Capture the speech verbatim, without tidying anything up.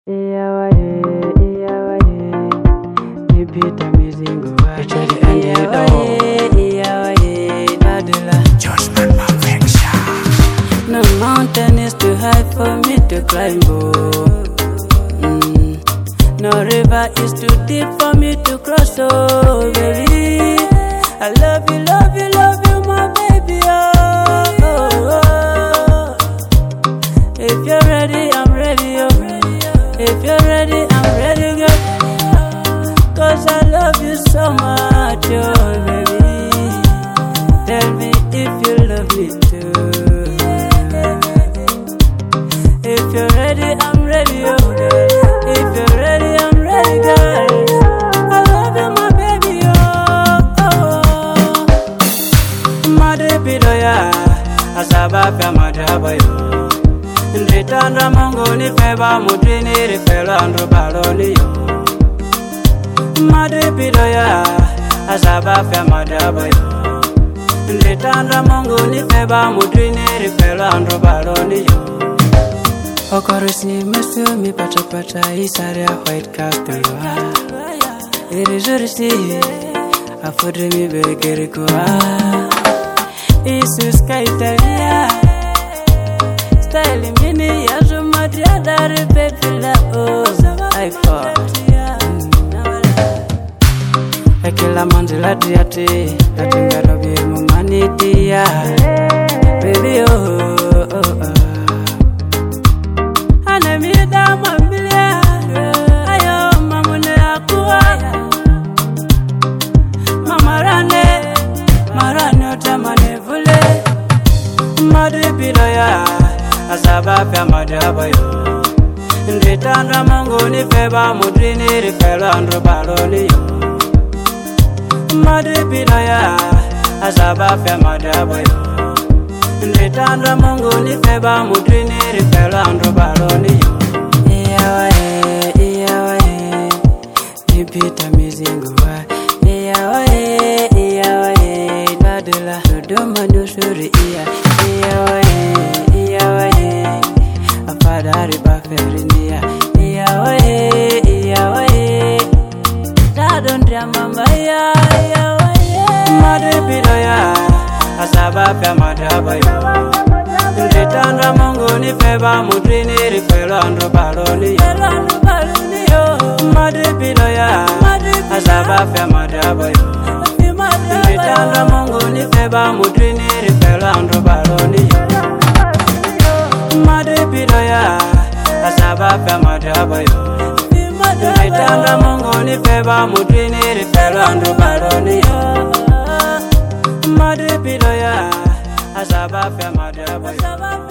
No mountain is too high for me to climb. Oh. Mm. No river is too deep for me to cross. Oh, baby, I love you, love you, love you, my baby. Oh, oh, oh. If you're ready, I'm ready. Oh. If you're ready, I'm ready, girl. Cause I love you so much, oh, baby. Tell me if you love me too. If you're ready, I'm ready, oh girl. If you're ready, I'm ready, girl. I love you, my baby, oh, oh. Madre pidoya, asaba fya madaba yo. Ndritandra mongo ni feba mudrini rifelo andro baloni yo. Madre pidoya, asaba fya madaba yo. Ndritandra mongo ni feba mudrini rifelo andro baloni yo. Okorisi mesu mi pata pata isari a white castle. Iri jurisi afudri mi begeri kuwa. Isu sky Italia style mini ya jumadi adari pepila oh I fought. Ekila manzila diati latingaro bi mumanitia baby oh oh oh. Madre pidoya, asaba fya madaba yo. Ndritandra mongo ni feba mudrini rifelo andro baloni yo. Madre pidoya, asaba fya madaba yo. Ndritandra mongo ni feba mudrini rifelo andro baloni yo. Iyawa e, iyawa e, nipita mizingo wa. Iyawa e, iyawa e, dadila dodoma dosuri iya. Iyawa e, iyawa e, afadari baferinia. Iyawa e, iyawa e, dadondria mamba ya. Iyawa e, madre pidoya, asaba fya madaba yo. Ndritandra mongo ni feba mudrini rifelo andro baloni yo. Madre pidoya, asaba fya madaba yo. Ndritandra mongo ni feba mudrini rifelo andro baloni yo. Madre pidoya, asaba fya madaba yo. Ndritandra mongo ni feba mudrini rifelo andro baloni yo. Madre pidoya, asaba fya madaba yo.